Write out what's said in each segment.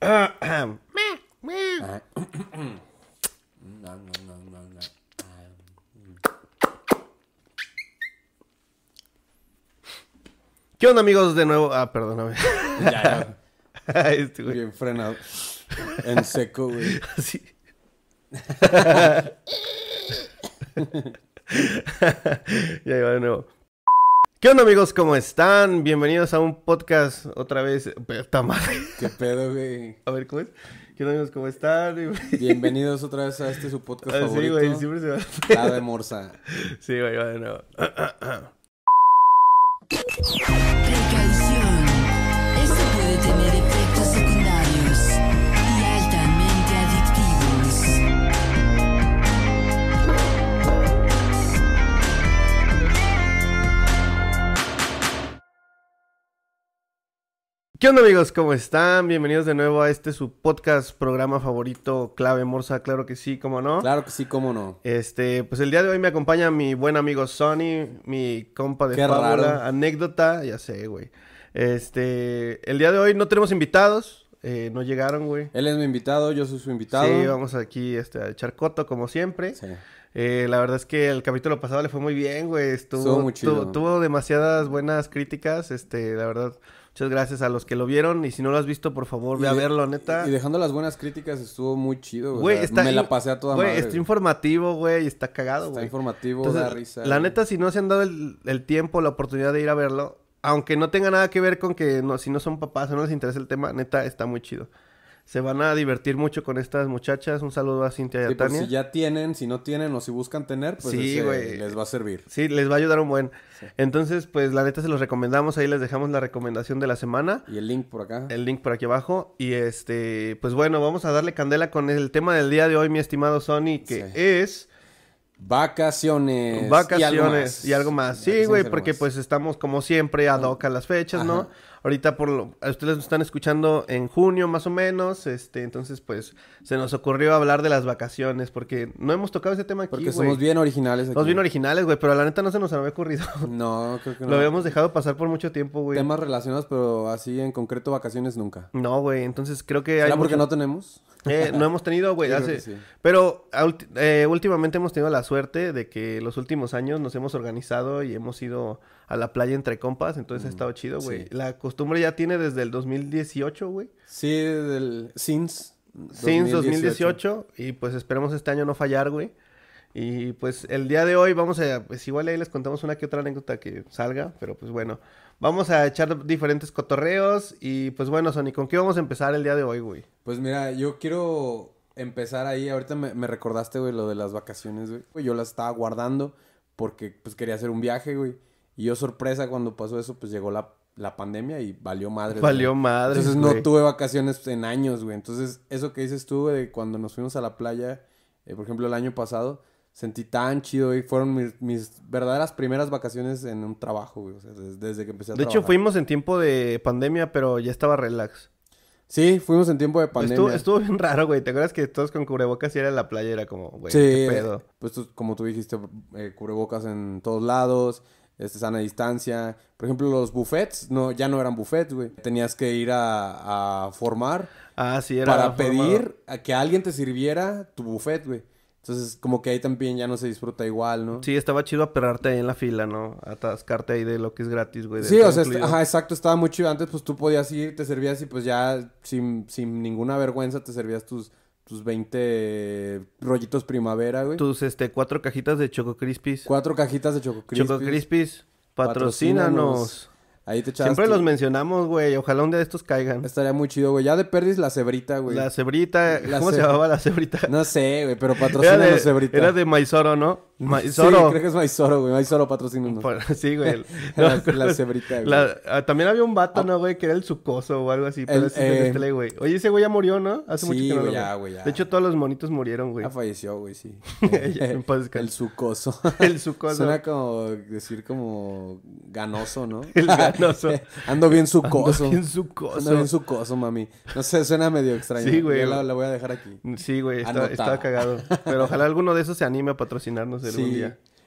¿Qué onda, amigos? De nuevo... perdóname. Ya. Güey. Bien frenado. En seco, güey. Sí. Ya iba de nuevo. ¿Qué onda, amigos? ¿Cómo están? Bienvenidos a un podcast otra vez. Está mal. ¿Qué pedo, güey? A ver, ¿cómo es? ¿Qué onda, amigos? ¿Cómo están? Bienvenidos otra vez a este su podcast favorito. Sí, güey, siempre se va. Clave Morsa. Sí, güey, va de nuevo. Precaución. Esto puede tener efectos secundarios y altamente adictivos. ¿Qué onda, amigos? ¿Cómo están? Bienvenidos de nuevo a este su podcast, programa favorito, Clave Morsa, claro que sí, ¿cómo no? Claro que sí, cómo no. Pues el día de hoy me acompaña mi buen amigo Sonny, mi compa de Qué fábula, raro. anécdota, ya sé, güey. El día de hoy no tenemos invitados, no llegaron, güey. Él es mi invitado, yo soy su invitado. Sí, vamos aquí a echar coto, como siempre. Sí. La verdad es que el capítulo pasado le fue muy bien, güey. Estuvo muy chido. Tuvo demasiadas buenas críticas, la verdad. Muchas gracias a los que lo vieron. Y si no lo has visto, por favor, ve a verlo, neta. Y dejando las buenas críticas, estuvo muy chido, Güey, o sea, me la pasé a toda madre. Güey, está informativo, güey, y está cagado, güey. Está informativo, Entonces, da risa. la neta, si no se han dado el tiempo, la oportunidad de ir a verlo, aunque no tenga nada que ver con que si no son papás o no les interesa el tema, neta, está muy chido. Se van a divertir mucho con estas muchachas. Un saludo a Cintia y a Sí, pues Tania. si ya tienen, si no tienen o si buscan tener, pues Sí, güey. les va a servir. Sí, les va a ayudar un buen. Sí. Entonces, pues, la neta se los recomendamos. Ahí les dejamos la recomendación de la semana. Y el link por acá. El link por aquí abajo. Y pues bueno, vamos a darle candela con el tema del día de hoy, mi estimado Sonny, que Sí. es... Vacaciones. Vacaciones y algo más. Sí, Vacaciones y güey, algo porque más. pues estamos como siempre ad hoc a las fechas, ¿no? Ajá. Ahorita ustedes nos están escuchando en junio más o menos, entonces pues se nos ocurrió hablar de las vacaciones porque no hemos tocado ese tema aquí, Porque güey. somos bien originales aquí. Somos bien originales, güey, pero la neta no se nos había ocurrido. No, creo que no. Lo habíamos dejado pasar por mucho tiempo, güey. Temas relacionados, pero así en concreto vacaciones nunca. No, güey, entonces creo que ¿Será hay porque mucho- no tenemos? No hemos tenido, güey, Yo creo que sí. Pero últimamente hemos tenido la suerte de que los últimos años nos hemos organizado y hemos ido a la playa entre compas, entonces ha estado chido, güey. sí. La costumbre ya tiene desde el 2018, güey. Sí, del Since Since 2018 y pues esperemos este año no fallar, güey. Y pues el día de hoy pues igual ahí les contamos una que otra anécdota que salga, pero pues bueno, vamos a echar diferentes cotorreos y pues bueno, Sonny, ¿con qué vamos a empezar el día de hoy, güey? Pues mira, yo quiero empezar ahí. Ahorita me recordaste, güey, lo de las vacaciones, güey. Yo las estaba guardando porque pues quería hacer un viaje, güey. Y yo, sorpresa, cuando pasó eso, pues llegó la pandemia y valió madre. Valió madre. Entonces no tuve vacaciones en años, güey. Entonces eso que dices tú, güey, de cuando nos fuimos a la playa, por ejemplo, el año pasado, sentí tan chido, güey. Fueron mis verdaderas primeras vacaciones en un trabajo, güey. O sea, desde que empecé a De trabajar. hecho, fuimos en tiempo de pandemia, pero ya estaba relax. Sí, fuimos en tiempo de pandemia. Estuvo bien raro, güey. ¿Te acuerdas que todos con cubrebocas y era en la playa? Era como, güey, Sí, qué pedo. pues como tú dijiste, cubrebocas en todos lados, sana distancia. Por ejemplo, los buffets, ya no eran buffets, güey. Tenías que ir a formar Sí, era para formado. pedir a que alguien te sirviera tu buffet, güey. Entonces, como que ahí también ya no se disfruta igual, ¿no? Sí, estaba chido aperrarte ahí en la fila, ¿no? Atascarte ahí de lo que es gratis, güey. Sí, todo o sea, incluido. ajá, exacto, estaba muy chido. Antes, pues, tú podías ir, te servías y pues ya sin ninguna vergüenza te servías tus 20 rollitos primavera, güey. Tus, 4 cajitas de Choco Crispies. 4 cajitas de Choco Crispies. Choco Crispies, patrocínanos. Ahí te echabas Siempre los mencionamos, güey. Ojalá un día de estos caigan. Estaría muy chido, güey. Ya de perdis la cebrita, güey. La cebrita, La ¿cómo se llamaba la cebrita? No sé, güey, pero patrocínanos cebrita. Era de Maizoro, ¿no? Sí, Maizoro. creo que es Maizoro, güey. Maizoro patrocínanos. Sí, güey. La cebrita, güey. También había un vato, ¿no, güey? Que era el sucoso o algo así. Pero ese es de este ley, güey. Oye, ese güey ya murió, ¿no? Hace mucho Sí, que no lo güey, veo. ya, güey, ya. De hecho, todos los monitos murieron, güey. Ya falleció, güey, sí. Ya, en paz descanse. El sucoso. El sucoso. Suena como decir como ganoso, ¿no? El ganoso. Ando bien sucoso. Ando bien sucoso. Ando bien sucoso, mami. No sé, suena medio extraño. Sí, güey. Yo la voy a dejar aquí. Sí, güey, Anotada. estaba cagado. Pero ojalá alguno de esos se anime a patrocinarnos algún Sí. día.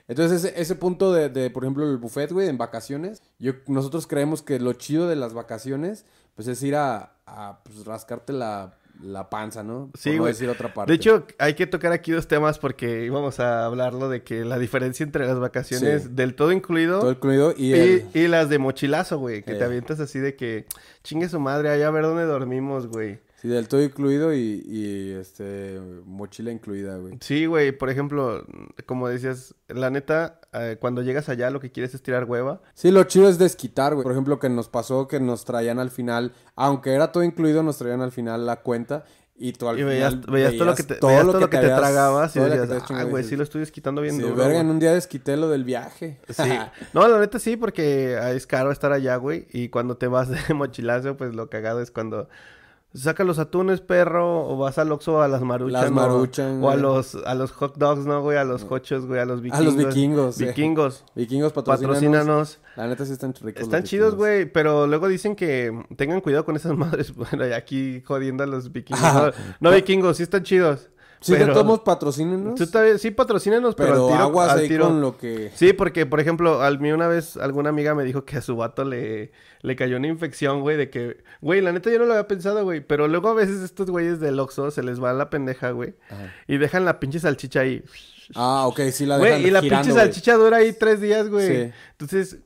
Entonces, ese punto por ejemplo, el buffet, güey, en vacaciones, nosotros creemos que lo chido de las vacaciones, pues es ir pues, rascarte la panza, ¿no? Sí, por no güey. decir otra parte. De hecho, hay que tocar aquí dos temas porque íbamos a hablarlo de que la diferencia entre las vacaciones Sí. del todo incluido incluido y las de mochilazo, güey. Que te avientas así de que chingue su madre, ahí a ver dónde dormimos, güey. Sí, del todo incluido y mochila incluida, güey. Sí, güey. Por ejemplo, como decías, la neta, cuando llegas allá lo que quieres es tirar hueva. Sí, lo chido es desquitar, güey. Por ejemplo, que nos pasó que nos traían al final, aunque era todo incluido, nos traían al final la cuenta y tú al Y veías final todo lo que te, veías todo lo que te tragabas y todo lo que decías, te habías güey, chingado. sí lo estoy desquitando bien Sí, duro, verga, güey". en un día desquité lo del viaje. Sí. No, la neta sí, porque es caro estar allá, güey. Y cuando te vas de mochilazo, pues lo cagado es cuando saca los atunes, perro, o vas al Oxxo a las Maruchan. Las ¿no? Maruchan, O a güey. los hot dogs, ¿no, güey? A los hochos, güey, a los A vikingos. los vikingos, sí. Vikingos. Vikingos Patrocínanos. La neta sí están ricos. Están los chidos, vikingos. güey, pero luego dicen que tengan cuidado con esas madres. Bueno, y aquí jodiendo a los vikingos. Ajá. No, vikingos, sí están chidos. Sí, pero... de todos modos, patrocínenos. Tú también, sí, patrocínanos, pero Pero al tiro, aguas al ahí tiro. con lo que... Sí, porque, por ejemplo, a mí una vez alguna amiga me dijo que a su vato le cayó una infección, güey, de que... Güey, la neta yo no lo había pensado, güey, pero luego a veces estos güeyes del Oxxo se les va la pendeja, güey, Ajá. y dejan la pinche salchicha ahí. Ah, ok, sí la dejan Güey, y la girando, pinche güey. salchicha dura ahí 3 días, güey. Sí. Entonces,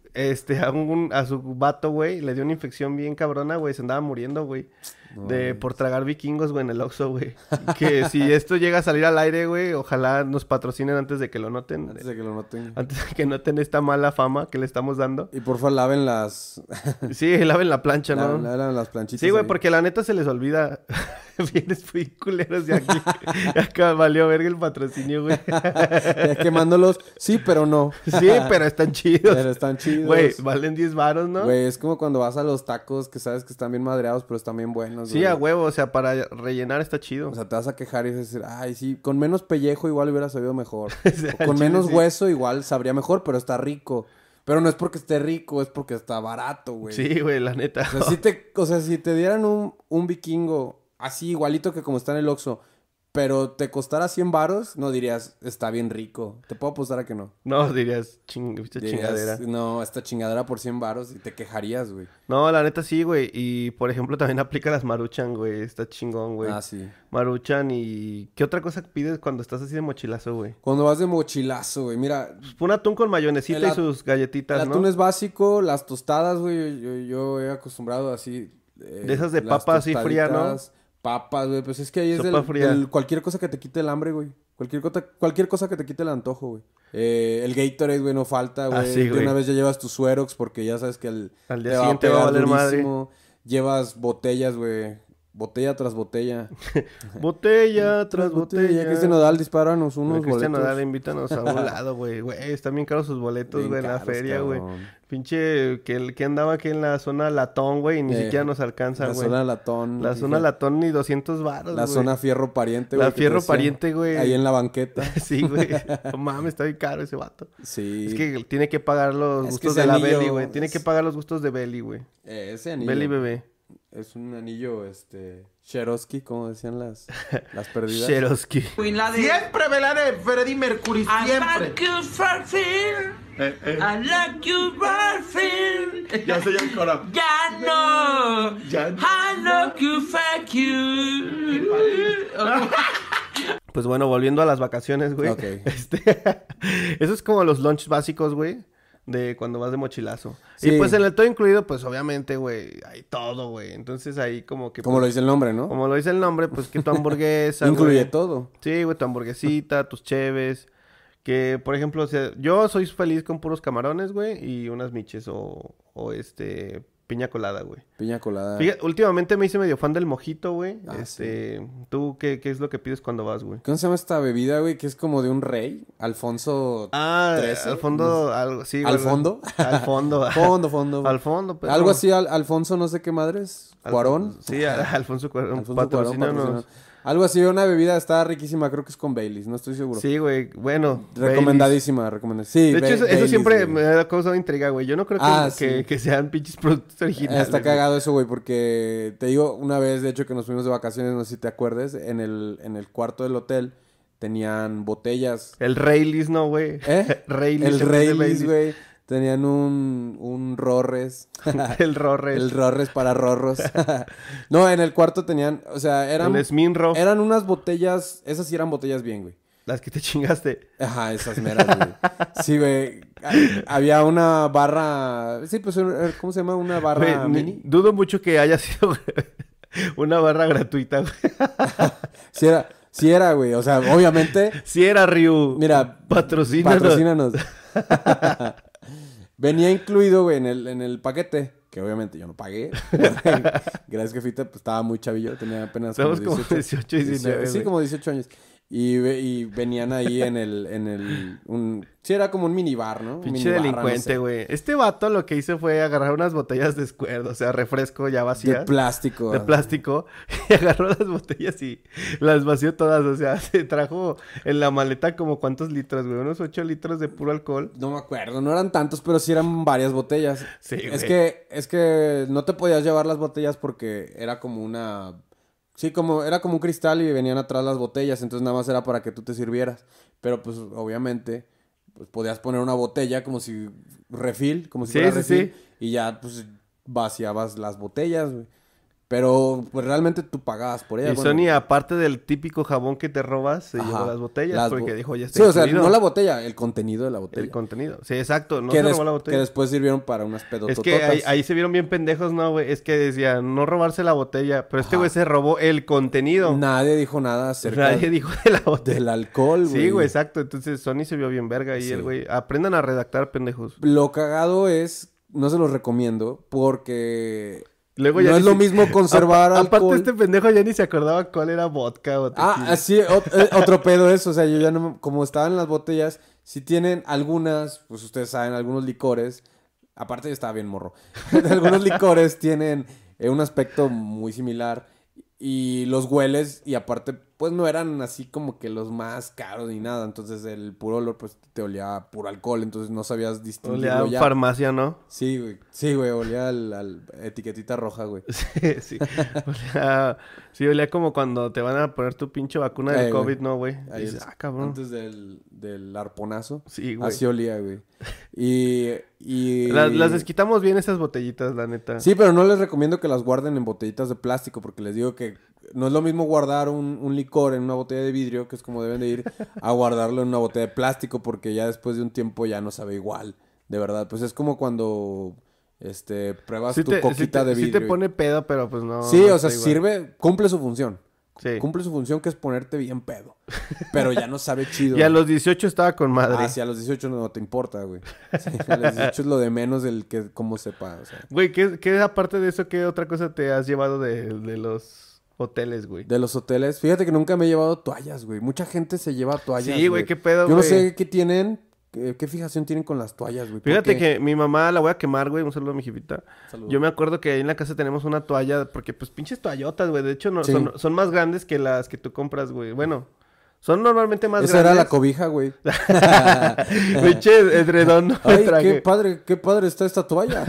a su vato, güey, le dio una infección bien cabrona, güey, se andaba muriendo, güey. No, Por tragar vikingos, güey, en el Oxxo, güey. Que si esto llega a salir al aire, güey, ojalá nos patrocinen antes de que lo noten. Antes de que lo noten. Antes de que noten esta mala fama que le estamos dando. Y por favor laven las... Sí, laven la plancha, ¿no? laven las planchitas. Sí, güey, ahí. porque la neta se les olvida. Vienes muy culeros de aquí. Acá valió verga el patrocinio, güey. Ya quemándolos. Sí, pero no. Sí, pero están chidos. Pero están chidos. Güey, valen 10 varos, ¿no? Güey, es como cuando vas a los tacos que sabes que están bien madreados, pero están bien buenos. Sí, güey. a huevo, o sea, para rellenar está chido. O sea, te vas a quejar y vas a decir, ay, sí, con menos pellejo igual hubiera sabido mejor. sea, O con chile, menos sí. hueso igual sabría mejor, pero está rico. Pero no es porque esté rico, es porque está barato, güey. Sí, güey, la neta. O sea, si te dieran un vikingo así igualito que como está en el Oxxo, pero te costara 100 varos, no dirías, está bien rico. Te puedo apostar a que no. No, dirías, esta Dirías, chingadera. no, esta chingadera por 100 varos y te quejarías, güey. No, la neta sí, güey. Y, por ejemplo, también aplica las Maruchan, güey. Está chingón, güey. Ah, sí. Maruchan y... ¿Qué otra cosa pides cuando estás así de mochilazo, güey? Cuando vas de mochilazo, güey, mira, Pues un atún con mayonesita El y at- sus galletitas, el ¿no? atún es básico, las tostadas, güey, yo he acostumbrado así. De esas de las papa así fría, ¿no? tostaditas, Papas, güey, pues es que ahí es Sopa fría. cualquier cosa que te quite el hambre, güey. Cualquier cosa que te quite el antojo, güey. El Gatorade, güey, no falta, güey. Ah, sí, De güey. una vez ya llevas tu Suerox porque ya sabes que Al te día va a siguiente va a pegar valer madre. durísimo. Llevas botellas, güey. Botella tras botella. Botella tras botella. Cristian Nodal, dispáranos unos Cristian boletos. Nodal, invítanos a un lado, güey. Güey, están bien caros sus boletos, Bien güey, en la caros, feria, güey. cabrón. Pinche, que andaba aquí en la zona latón, güey, y ni siquiera nos alcanza, La güey. zona latón. La zona latón ni 200 varos, La güey. zona fierro pariente, güey. La que te fierro decía, pariente, güey. Ahí en la banqueta. Sí, güey. No mames, está bien caro ese vato. Sí. Es que tiene que pagar los Es que gustos ese de la anillo Belly, güey. Tiene es- que pagar los gustos de Belly, güey. Ese anillo. Belly bebé. Es un anillo, Cherosky, como decían las perdidas. Cherosky. Siempre velaré Freddie Mercury, I siempre. like you, Fairfield. I like you, Fairfield. Ya sé ya el coro. Ya no. Ya no. I like you, fuck you. Pues bueno, volviendo a las vacaciones, güey. Ok. Eso es como los lunch básicos, güey. De cuando vas de mochilazo. Sí. Y pues en el todo incluido, pues obviamente, güey, hay todo, güey. Entonces ahí como que... Como lo pues, dice el nombre, ¿no? como lo dice el nombre, pues que tu hamburguesa, Incluye güey. todo. Sí, güey, tu hamburguesita, tus cheves. Que, por ejemplo, o sea, yo soy feliz con puros camarones, güey, y unas miches o piña colada, güey. Piña colada. Fíjate, últimamente me hice medio fan del mojito, güey. Ah, ¿Tú qué es lo que pides cuando vas, güey? ¿Cómo se llama esta bebida, güey? Que es como de un rey. Alfonso Ah, 13. al fondo, algo, sí. ¿Al güey. fondo? Al fondo. Fondo. Al fondo, pero... Algo así, Alfonso no sé qué madres. Cuarón. Sí, Alfonso Cuarón. Alfonso Cuarón, Patrocínanos. patrocina. Algo así, una bebida está riquísima, creo que es con Baileys, no estoy seguro. Sí, güey, bueno. Recomendadísima. Sí, Baileys. De hecho, eso Baileys, siempre güey. me ha causado intriga, güey. Yo no creo Sí. que sean pinches productos originales. Está güey. cagado eso, güey, porque te digo, una vez, de hecho, que nos fuimos de vacaciones, no sé si te acuerdes, en el cuarto del hotel tenían botellas. El Raylis, ¿no, güey? Raylis. El Raylis, güey. Tenían un Rorres. El Rorres. El Rorres para rorros. No, en el cuarto tenían, o sea, eran... El Smirnoff. Eran unas botellas, esas sí eran botellas bien, güey. Las que te chingaste. Ajá, esas meras, güey. Sí, güey. Había una barra... Sí, pues, ¿cómo se llama? Una barra Güey, mini. dudo mucho que haya sido una barra gratuita, güey. Sí era, güey. O sea, obviamente... Sí era, Ryu. Mira, patrocínanos. Venía incluido, güey, en el paquete. Que obviamente yo no pagué. Gracias, jefita. Pues estaba muy chavillo. Tenía apenas Estamos como 18, 19, Sí, güey. como 18 años. Y venían ahí sí, era como un minibar, ¿no? Pinche Minibarra, delincuente, no sé. güey. Este vato lo que hizo fue agarrar unas botellas de Squirt, o sea, refresco ya vacías. De plástico. De plástico. Y agarró las botellas y las vació todas. O sea, se trajo en la maleta como ¿cuántos litros, güey? Unos 8 litros de puro alcohol. No me acuerdo, no eran tantos, pero sí eran varias botellas. Sí, güey. Es que no te podías llevar las botellas porque era como una... Sí, era como un cristal y venían atrás las botellas, entonces nada más era para que tú te sirvieras. Pero pues obviamente pues, podías poner una botella como si como si Sí, fuera sí, refil, sí. y ya pues vaciabas las botellas, güey. Pero pues realmente tú pagabas por ellas. Y bueno. Sony, aparte del típico jabón que te robas, se llevó Ajá. las botellas porque dijo, ya está Sí, o sea, incluido no la botella, el contenido de la botella. el contenido. Sí, exacto. No que, se robó la botella. que después sirvieron para unas pedotototas. Es que ahí se vieron bien pendejos, ¿no, güey? Es que decía, no robarse la botella. Pero este Ajá. güey se robó el contenido. Nadie dijo nada acerca Nadie dijo de la botella. del alcohol, güey. Sí, güey, exacto. Entonces Sony se vio bien verga y Sí. el güey... Aprendan a redactar, pendejos. Lo cagado es, no se los recomiendo, porque Luego no ya es ni lo si- mismo conservar Aparte alcohol. este pendejo ya ni se acordaba cuál era vodka o tequila. Sí, otro pedo eso, o sea, yo ya no, como estaban las botellas, si tienen algunas, pues ustedes saben, algunos licores, aparte yo estaba bien morro, algunos licores tienen un aspecto muy similar y los hueles y aparte pues no eran así como que los más caros ni nada, entonces el puro olor pues te olía a puro alcohol, entonces no sabías distinguirlo Olía ya. a farmacia, ¿no? Sí, güey, olía al etiquetita roja, güey. Sí. Olía como cuando te van a poner tu pinche vacuna del Güey. COVID, ¿no, güey? Ahí Dices, es, cabrón. antes del arponazo. Sí, güey. Así olía, güey. Y... Las desquitamos bien esas botellitas, la neta. Sí, pero no les recomiendo que las guarden en botellitas de plástico, porque les digo que no es lo mismo guardar un licor en una botella de vidrio, que es como deben de ir, a guardarlo en una botella de plástico, porque ya después de un tiempo ya no sabe igual, de verdad. Pues es como cuando pruebas tu coquita de vidrio. Sí te pone pedo, pero pues no. Sí, no o sea, está igual. sirve, cumple su función. Sí. Cumple su función, que es ponerte bien pedo. Pero ya no sabe chido. Y a los 18 estaba con madre. Sí, a los 18 no te importa, güey. Sí, a los 18 es lo de menos el que cómo sepa, o sea. Güey, ¿qué aparte de eso, qué otra cosa te has llevado de los hoteles, güey? De los hoteles, fíjate que nunca me he llevado toallas, güey. Mucha gente se lleva toallas. Sí, güey, qué pedo, Yo no güey. sé qué tienen, qué fijación tienen con las toallas, güey. Fíjate porque- que mi mamá la voy a quemar, güey. Un saludo a mi jefita. Saludos. Yo me acuerdo que ahí en la casa tenemos una toalla, porque pues pinches toallotas, güey. De hecho, no, Sí. son más grandes que las que tú compras, güey. Bueno, son normalmente más Esa era grandes. la cobija, güey. Pinche edredón, no me Ay, traje. qué padre está esta toalla.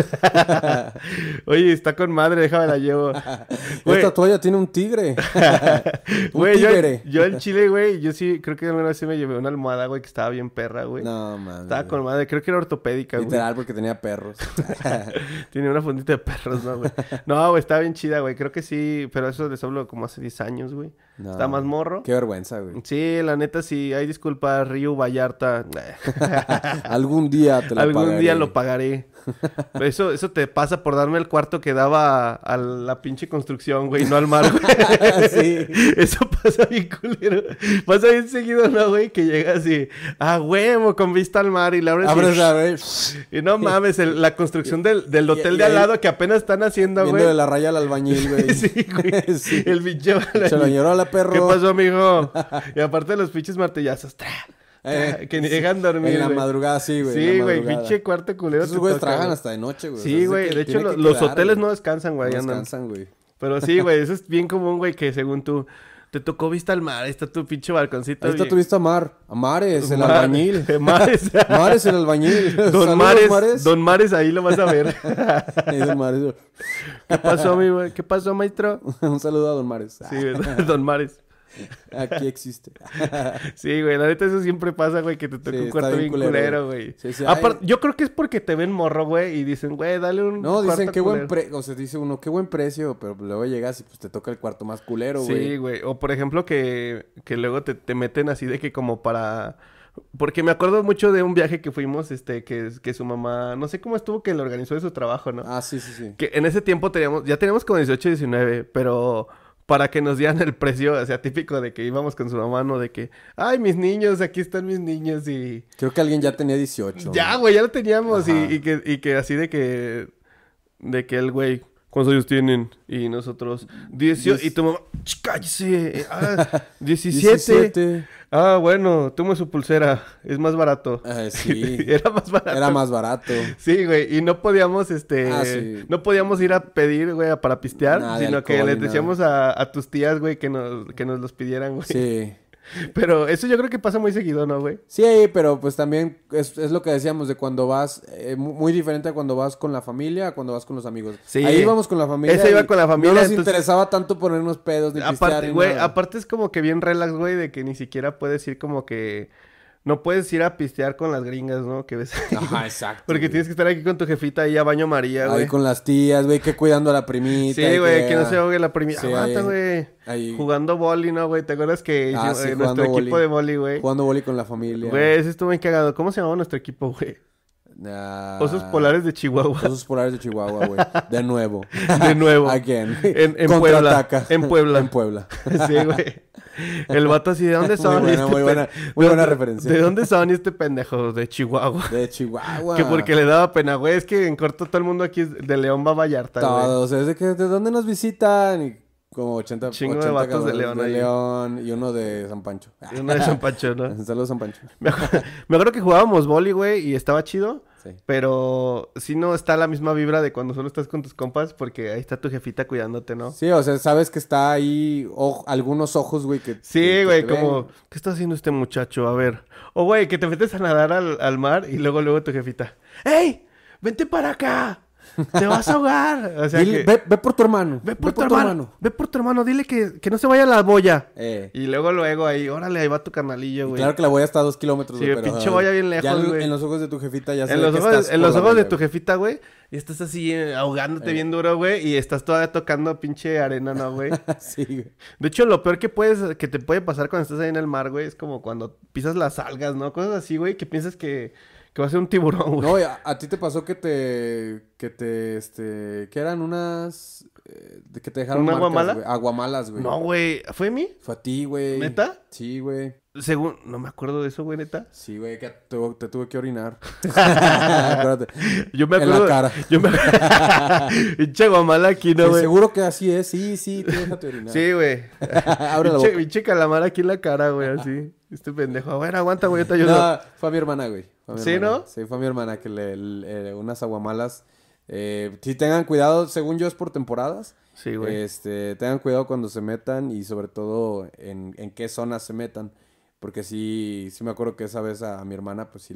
Oye, está con madre, déjame la llevo. Güey, Esta toalla tiene un tigre. Un güey, tigre. yo en Chile, güey, yo sí, creo que alguna vez sí me llevé una almohada, güey, que estaba bien perra, güey. No, man. Estaba con madre, creo que era ortopédica, güey. Literal, porque tenía perros. Tenía una fundita de perros, ¿no, güey? No, güey, estaba bien chida, güey. Creo que sí, pero eso les hablo como hace 10 años, güey. No, Está más morro. Qué vergüenza, güey. Sí, la neta, sí. Hay disculpas, Ryu Vallarta. Algún día te lo Algún pagaré. día lo pagaré. Eso te pasa por darme el cuarto que daba a la pinche construcción, güey, no al mar, güey. Sí. Eso pasa bien culero. Pasa bien seguido, ¿no, güey? Que llegas y... Ah, huevo, con vista al mar y la abres Abres y... a ver. Y no mames, la construcción del hotel y de al ahí- lado que apenas están haciendo, Viendo güey. de la raya al albañil, güey. Sí, güey. Sí. El pinche Se lo lloró a la perro. ¿Qué pasó, amigo? Y aparte los pinches martillazos. Que ni dejan dormir, En la güey. madrugada, sí, güey. en Sí, la güey, madrugada. pinche cuarto culero. Esos te güeyes toca, trabajan güey. hasta de noche, güey. O sea, Sí, es de güey. que De hecho, tiene que los quedar, hoteles güey. no descansan, güey. No andan. descansan, güey. Pero sí, güey, eso es bien común, güey, que según tú te tocó vista al mar, ahí está tu pinche balconcito. Ahí está y- tu vista Mar. A Mares, el Mar- albañil. Mares. Mares, el albañil. Don Saludos, Mares, Don Mares, ahí lo vas a ver. Sí, Don Mares. ¿Qué pasó, mi güey? ¿Qué pasó, maestro? Un saludo a Don Mares. Sí, Don Mares. Aquí existe. Sí, güey, la neta eso siempre pasa, güey, que te toca Sí, un está cuarto bien bien culero, güey. Sí, sí, Yo creo que es porque te ven morro, güey, y dicen, güey, dale un no, dicen cuarto qué buen culero. precio, o sea, dice uno, qué buen precio, pero luego llegas y pues te toca el cuarto más culero, güey. Sí, güey. O por ejemplo que luego te meten así de que como para... Porque me acuerdo mucho de un viaje que fuimos, que su mamá... No sé cómo estuvo que le organizó de su trabajo, ¿no? Ah, sí, sí, sí. Que en ese tiempo ya teníamos como 18, 19, pero... Para que nos dieran el precio, o sea, típico de que íbamos con su mamá, ¿no? De que, ay, mis niños, aquí están mis niños y... Creo que alguien ya tenía 18. Ya, güey, ya lo teníamos Ajá. y que así de que... De que el güey, ¿cuántos años tienen? Y nosotros, 18. Y tu mamá, cállese. 17. 17. Ah, bueno, toma su pulsera. Es más barato. Sí. Era más barato. Era más barato. Sí, güey. Y no podíamos, sí. no podíamos ir a pedir, güey, para pistear. Nada de Sino que alcohol les ni decíamos a tus tías, güey, que nos los pidieran, güey. Sí. Pero eso yo creo que pasa muy seguido, ¿no, güey? Sí, pero pues también es lo que decíamos de cuando vas, muy diferente a cuando vas con la familia a cuando vas con los amigos. Sí. Ahí íbamos con la familia. Ese iba y con la familia, No nos entonces- interesaba tanto ponernos pedos ni pistear Aparte, ni güey, nada. aparte es como que bien relax, güey, de que ni siquiera puedes ir como que... No puedes ir a pistear con las gringas, ¿no? Que ves ahí. Ajá, exacto. Porque güey. tienes que estar aquí con tu jefita ahí a baño María, güey. Ahí con las tías, güey, que cuidando a la primita. Sí, y güey, que no se ahogue la primita. Sí, Aguanta, ahí- güey. ahí- Jugando boli, ¿no, güey? ¿Te acuerdas que hicimos, sí, nuestro jugando equipo boli. de boli, güey? Jugando boli con la familia. Güey, ese estuvo bien cagado. ¿Cómo se llamaba nuestro equipo, güey? Osos Polares de Chihuahua. Osos Polares de Chihuahua, güey. De nuevo. De nuevo. Again. En Contraataca. Puebla. En Puebla. En Puebla. Sí, güey. El vato así, ¿de dónde son? Muy buena, muy buena, muy buena referencia. ¿De dónde son y este pendejo? De Chihuahua. De Chihuahua. Que porque le daba pena, güey. Es que en corto todo el mundo aquí es de León va a Vallarta, güey. Todos. Es de que, ¿de dónde nos visitan? Y como 80, Chingo de 80 vatos de cabrones León ahí. León y uno de San Pancho. Y uno de San Pancho, ¿no? Saludos, San Pancho. Me acuerdo que jugábamos boli, güey, y estaba chido. Sí. Pero sí no está la misma vibra de cuando solo estás con tus compas, porque ahí está tu jefita cuidándote, ¿no? Sí, o sea, sabes que está ahí algunos ojos, güey, que... Sí, que güey, te ven. como, ¿qué está haciendo este muchacho? A ver. O, güey, que te metes a nadar al mar y luego tu jefita, ¡ey! ¡Vente para acá! ¡Te vas a ahogar! O sea, Dile, que, ve por tu hermano. ve por tu hermano. Ve por tu hermano, dile que no se vaya a la boya. Y luego ahí, órale, ahí va tu carnalillo, Y güey. claro que la boya está a 2 kilómetros, Sí, güey, pinche boya bien lejos, ya güey. en los ojos de tu jefita ya se En ve los que ojos, estás en por los la ojos de boya, tu güey. jefita, güey. Y estás así ahogándote bien duro, güey. Y estás todavía tocando pinche arena, ¿no, güey? Sí, güey. De hecho, lo peor que te puede pasar cuando estás ahí en el mar, güey, es como cuando pisas las algas, ¿no? Cosas así, güey, que piensas que va a ser un tiburón, güey. No, y a ti te pasó que que eran unas... que te dejaron ¿Una marcas, aguamala? güey. Aguamalas, güey. No, güey. ¿Fue a mí? Fue a ti, güey. ¿Neta? Sí, güey. Según... No me acuerdo de eso, güey, neta. Sí, güey, que te tuve que orinar. Acuérdate. Yo me En acuerdo... la cara. Yo me... Pinche guamala aquí, ¿no, Sí, güey? seguro que así es. Sí, tú déjate orinar. Sí, güey. Abre la boca. Pinche calamar aquí en la cara, güey, así. Este pendejo. A ver, aguanta, güey, yo te ayudo. No, fue a mi hermana, güey. Fue a mi ¿Sí, hermana. no? Sí, fue a mi hermana que unas aguamalas. Sí, tengan cuidado, según yo es por temporadas. Sí, güey. Tengan cuidado cuando se metan y sobre todo en qué zonas se metan. Porque sí me acuerdo que esa vez a mi hermana pues sí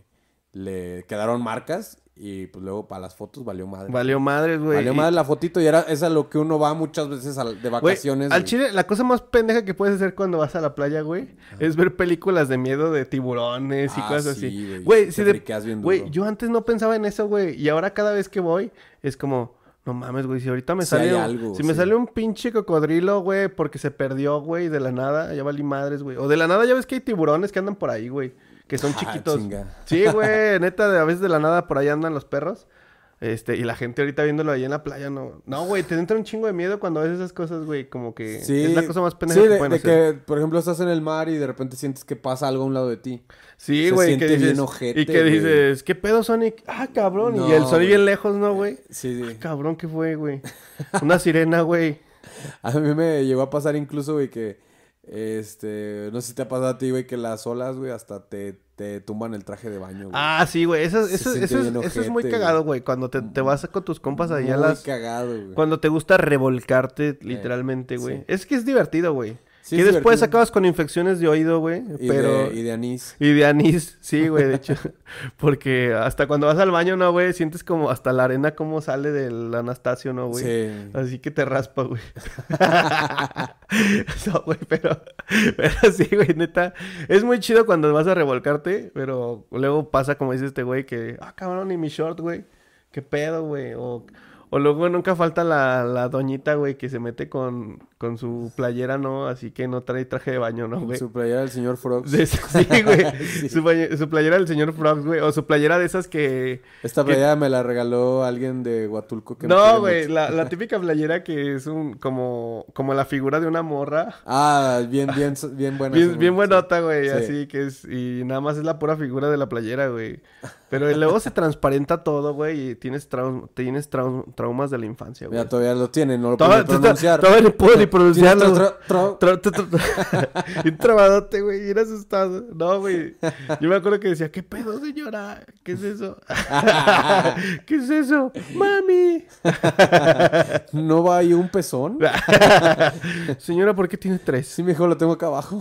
le quedaron marcas y pues luego para las fotos valió madre. Valió madres, güey. Valió madre la fotito y es a lo que uno va muchas veces de Güey, vacaciones. al güey. chile, la cosa más pendeja que puedes hacer cuando vas a la playa, güey, es ver películas de miedo de tiburones y Ah, cosas sí, así. güey. Güey, Te si friqueas bien güey, duro. yo antes no pensaba en eso, güey, y ahora cada vez que voy es como, no mames, güey, si ahorita me Sí hay sale algo, si me sí. sale un pinche cocodrilo, güey, porque se perdió, güey, de la nada, ya valí madres, güey. O de la nada ya ves que hay tiburones que andan por ahí, güey, que son Ah, chiquitos. chinga. Sí, güey, neta, a veces de la nada por ahí andan los perros. Y la gente ahorita viéndolo ahí en la playa, no, güey, te entra un chingo de miedo cuando ves esas cosas, güey, como que Sí, es la cosa más pendeja sí, que pueden de hacer. que, por ejemplo, estás en el mar y de repente sientes que pasa algo a un lado de ti. Sí, se güey, siente que dices, bien ojete, y que güey. dices, ¿qué pedo, Sonic? Ah, cabrón, No, y el Sonic güey. bien lejos, ¿no, güey? Sí, sí. Ah, cabrón, ¿qué fue, güey? Una sirena, güey. A mí me llegó a pasar incluso, güey, que, no sé si te ha pasado a ti, güey, que las olas, güey, hasta te tumban el traje de baño, güey. Ah, sí, güey, eso siente bien es muy ojete, cagado, güey, cuando te vas con tus compas Muy ahí a las... cagado, güey. Cuando te gusta revolcarte, literalmente, güey. sí. Es que es divertido, güey. Sí, que es después divertido. acabas con infecciones de oído, güey, pero... Y de anís. Y de anís, sí, güey, de hecho. Porque hasta cuando vas al baño, ¿no, güey? Sientes como hasta la arena como sale del Anastasio, ¿no, güey? Sí. Así que te raspa, güey. No, güey, pero sí, güey, neta. Es muy chido cuando vas a revolcarte, pero luego pasa como dice este güey que, cabrón, ni mi short, güey. ¿Qué pedo, güey? O luego nunca falta la doñita, güey, que se mete con su playera, ¿no? Así que no trae traje de baño, ¿no, güey? Su playera del señor Frogs. Sí, güey. Sí. Su playera del señor Frogs, güey. O su playera de esas que... Esta playera me la regaló alguien de Huatulco que me No, quiere güey, mucho. la típica playera que es como la figura de una morra. Bien buena. Bien buenota, güey, Sí. así que es... Y nada más es la pura figura de la playera, güey. Pero luego se transparenta todo, güey, y tienes traumas de la infancia, güey. Mira, todavía lo tiene, no lo puede pronunciar. Todavía no puedo ni pronunciarlo. Tienes Y un trabadote, güey, bien asustado. No, güey. Yo me acuerdo que decía, ¿qué pedo, señora? ¿Qué es eso? ¿Qué es eso? ¡Mami! ¿No va ahí un pezón? Señora, ¿por qué tiene 3? Sí, mijo, lo tengo acá abajo.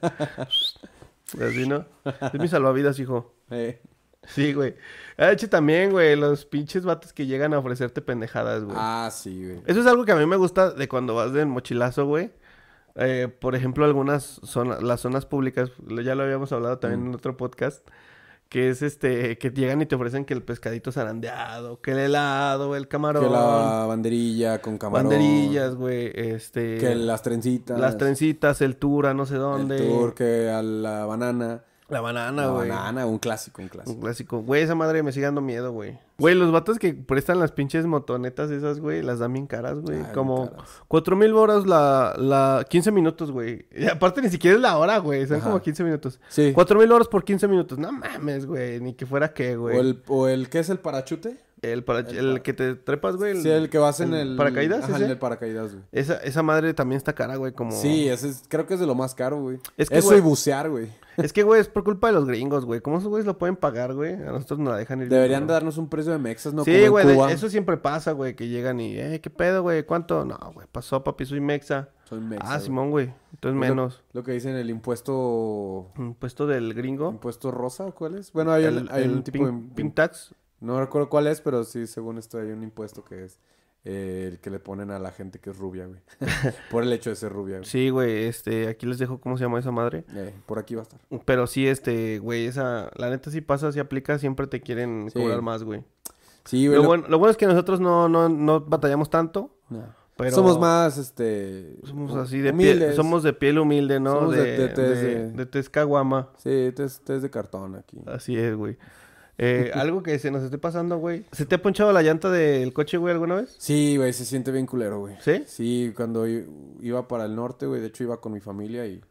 Así, ¿no? Es mi salvavidas, hijo. Eh. Sí, güey. De hecho, también, güey, los pinches vatos que llegan a ofrecerte pendejadas, güey. Sí, güey. Eso es algo que a mí me gusta de cuando vas del mochilazo, güey. Por ejemplo, algunas zonas, las zonas públicas, ya lo habíamos hablado también en otro podcast, que es que llegan y te ofrecen que el pescadito zarandeado, que el helado, el camarón. Que la banderilla con camarón. Banderillas, güey, Que las trencitas. Las trencitas, el tour a no sé dónde. El tour, que a la banana. La banana, güey. La banana, un clásico. Un clásico. Güey, esa madre me sigue dando miedo, güey. Güey, los vatos que prestan las pinches motonetas esas, güey, las dan bien caras, güey. Como 4,000 bolas la 15 minutos, güey. Y aparte ni siquiera es la hora, güey. Son como 15 minutos. Sí. 4,000 bolas por 15 minutos. No mames, güey. Ni que fuera qué, güey. O el ¿qué es el parachute? El que te trepas, güey. Sí, el que vas en el... ¿Paracaídas? Ajá, ese? en el paracaídas, güey. Esa madre también está cara, güey, como... Sí, creo que es de lo más caro, güey. Es que, eso güey, y bucear, güey. Es que, güey, es por culpa de los gringos, güey. ¿Cómo esos güeyes lo pueden pagar, güey? A nosotros nos la dejan ir. Deberían de darnos un precio de mexas, ¿no? Sí, Como en güey, Cuba. eso siempre pasa, güey, que llegan y, ¿qué pedo, güey? ¿Cuánto? No, güey, pasó, papi, soy mexa. Soy mexa, Ah, güey. Simón, güey. Entonces Lo- menos. Lo que dicen el impuesto... Puesto del gringo. ¿Impuesto rosa? ¿Cuál es? Bueno, hay un tipo de... pink tax. No recuerdo cuál es, pero sí, según esto hay un impuesto que es el que le ponen a la gente que es rubia, güey. Por el hecho de ser rubia, güey. Sí, güey, aquí les dejo cómo se llama esa madre. Por aquí va a estar. Pero sí, güey, la neta sí pasa, sí aplica, siempre te quieren Sí. cobrar más, güey. Sí, güey. Lo bueno es que nosotros no batallamos tanto. No. Pero Somos más, somos así de humildes. piel, somos de piel humilde, ¿no? Somos de tez caguama. Sí, test de cartón aquí. Así es, güey. Algo que se nos esté pasando, güey. ¿Se te ha ponchado la llanta del coche, güey, alguna vez? Sí, güey, se siente bien culero, güey. ¿Sí? Sí, cuando iba para el norte, güey, de hecho iba con mi familia y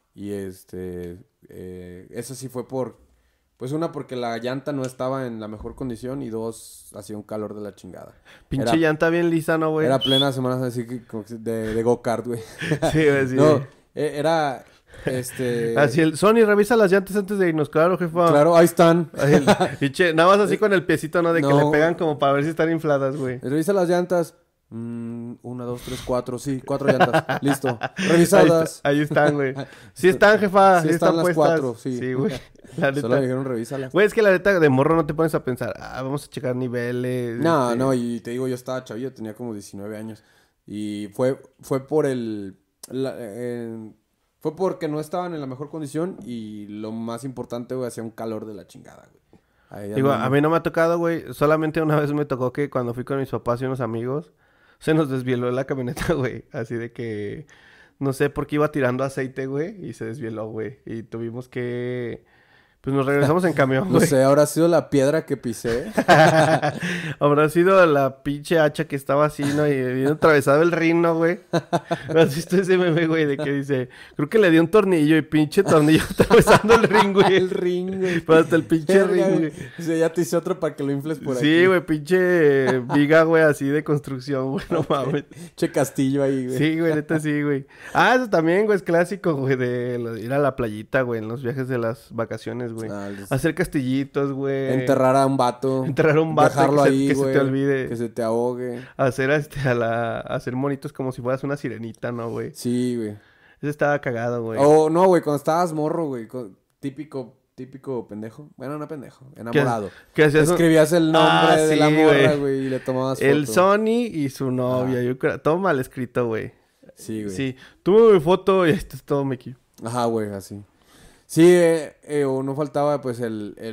eso sí fue pues una, porque la llanta no estaba en la mejor condición y dos, hacía un calor de la chingada. Pinche llanta bien lisa, ¿no, güey? Era plena semana así que como que de go-kart, güey. Sí, güey, sí. No, era, Así Sony, revisa las llantas antes de irnos, claro, jefa. Claro, ahí están. Nada más así con el piecito, ¿no? De que No. le pegan como para ver si están infladas, güey. Revisa las llantas. 1, 2, 3, 4, sí, 4 llantas. Listo. Revisadas. Ahí están, güey. Sí están, jefa. Sí Sí están están las puestas. 4, sí. Sí, güey. La Solo me neta. dijeron revísalas. Güey, es que la neta de morro no te pones a pensar, vamos a checar niveles. No, y te digo, yo estaba chavillo, tenía como 19 años. Y fue por fue porque no estaban en la mejor condición y lo más importante, güey, hacía un calor de la chingada, güey. Ahí Digo, andamos. a mí no me ha tocado, güey. Solamente una vez me tocó que cuando fui con mis papás y unos amigos, se nos desvieló la camioneta, güey. Así de que, no sé por qué iba tirando aceite, güey, y se desvieló, güey. Y tuvimos que, pues nos regresamos en camión, No güey. sé, habrá sido la piedra que pisé. Habrá sido la pinche hacha que estaba así, ¿no? Y bien atravesado el rin, ¿no, güey? ¿Has visto ese meme, güey? De que dice, creo que le dio un tornillo y pinche tornillo atravesando el rin, güey. El ring, güey. Pero hasta el pinche Verga, ring, güey. Dice, ya te hice otro para que lo infles por aquí. Sí, güey, pinche viga, güey, así de construcción, güey, no mames. Che castillo ahí, güey. Sí, güey, neta sí, güey. Eso también, güey, es clásico, güey, de ir a la playita, güey, en los viajes de las vacaciones, güey. Hacer castillitos, güey. Enterrar a un vato. Enterrar a un vato Dejarlo que ahí, se te güey, olvide. Que se te ahogue. Hacer hacer monitos como si fueras una sirenita, ¿no, güey? Sí, güey. Eso estaba cagado, güey. No, güey, cuando estabas morro, güey. Típico pendejo. Bueno, no pendejo. Enamorado. ¿Qué hacías? Escribías el nombre de sí, la morra, güey. güey, y le tomabas foto. El Sony y su novia. Yo creo, todo mal escrito, güey. Sí, güey. Sí, tuve mi foto y esto es todo, Mickey. Ajá, güey, así. Sí, o no faltaba, pues,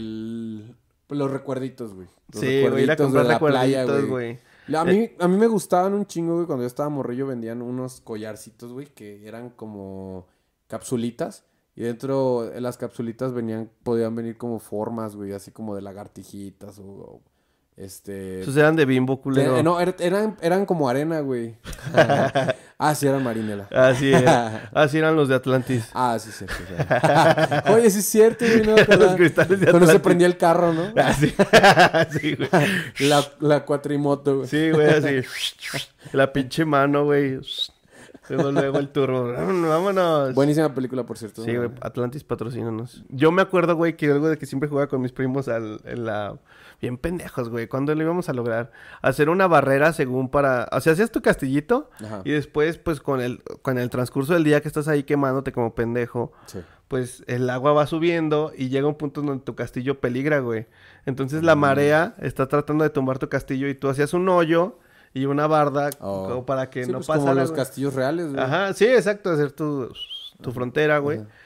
los recuerditos, güey. Los Sí, güey, ir a comprar de la playa, recuerditos, güey. A mí me gustaban un chingo, güey. Cuando yo estaba morrillo vendían unos collarcitos, güey, que eran como capsulitas. Y dentro de las capsulitas podían venir como formas, güey, así como de lagartijitas o Esos eran de Bimbo, culero. no, eran como arena, güey. Sí, eran marinela. Así eran los de Atlantis. Sí, sí. Oye, sí es cierto, güey, no, Los cristales de cuando se Atlantis. prendía el carro, ¿no? Sí, sí, güey. La cuatrimoto, güey. Sí, güey, así. La pinche mano, güey. Luego el turbo. Vámonos. Buenísima película, por cierto. Sí, güey, Atlantis patrocínanos. Yo me acuerdo, güey, que algo de que siempre jugaba con mis primos en la... Bien pendejos, güey. ¿Cuándo lo íbamos a lograr? Hacer una barrera según para... O sea, hacías tu castillito. Ajá. Y después, pues, con el transcurso del día que estás ahí quemándote como pendejo... Sí. Pues el agua va subiendo y llega un punto donde tu castillo peligra, güey. Entonces la marea está tratando de tumbar tu castillo y tú hacías un hoyo y una barda como para que Sí, no pues pasara, como los güey. castillos reales, güey. Ajá, sí, exacto, hacer tu frontera, güey. Ajá.